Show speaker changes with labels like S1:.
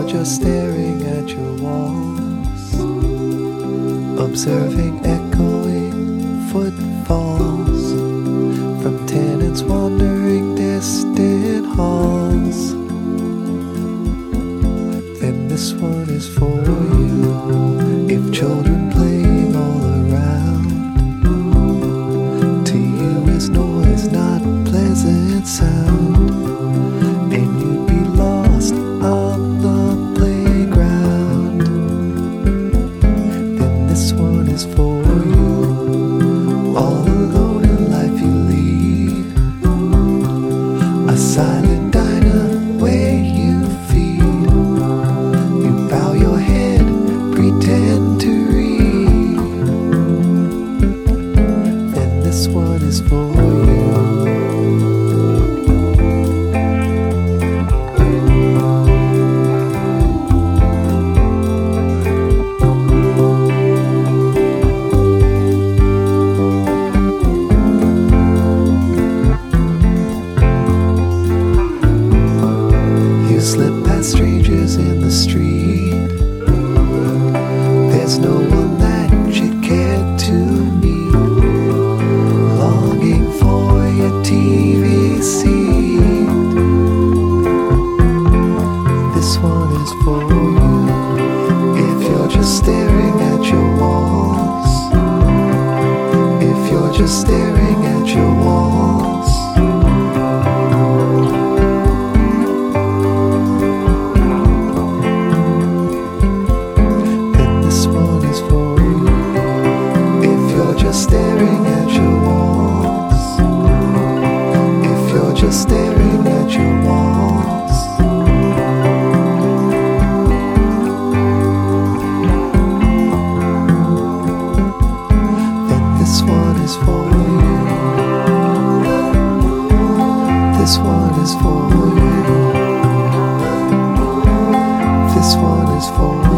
S1: just staring at your walls, observing echoing footfalls from tenants wandering distant halls, then this one is for you. If children playing all around to you is noise, not pleasant sound, and you'd be lost on the playground, then this one is for you. All alone in life you lead a silent diner where you feed, you bow your head, pretend to read, then this one is for you. You slip past strangers in the street, there's no one that you care to meet, longing for your TV seat. This one is for you. If you're just staring at your walls, if you're just staring at your walls, just staring at your walls, if you're just staring at your walls, then this one is for you. This one is for you. This one is for you.